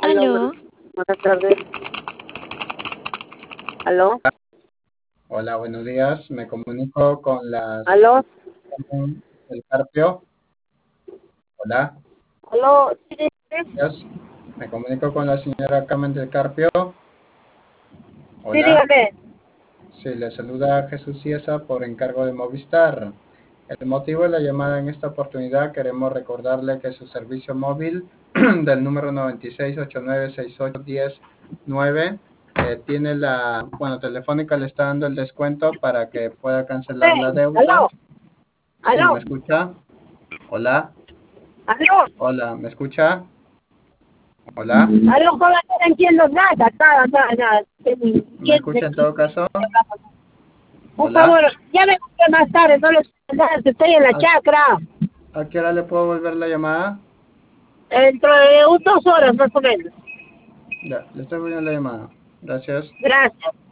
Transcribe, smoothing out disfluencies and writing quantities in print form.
Aló, Aló, buenas tardes. Aló, Hola, buenos días. Me comunico con la aló, Carmen del Carpio. Hola, aló, sí, sí, días. Me comunico con la señora Carmen del Carpio. sí, Hola. dígame. Sí, le saluda Jesús Ciesa por encargo de Movistar. El motivo de la llamada en esta oportunidad, queremos recordarle que su servicio móvil del número 9689681009 tiene Telefónica le está dando el descuento para que pueda cancelar la deuda. Aló, Sí, ¿me aló, escucha? Hola, aló, hola, ¿me escucha? Hola, aló, joder, no entiendo nada, nada, nada, nada. ¿me escucha en todo caso? Por favor, Hola, llame más tarde, no les nada, estoy en la ¿a, chacra. a qué hora le puedo volver la llamada? Dentro de 2 horas más o menos. Ya, le estoy volviendo la llamada. Gracias. Gracias.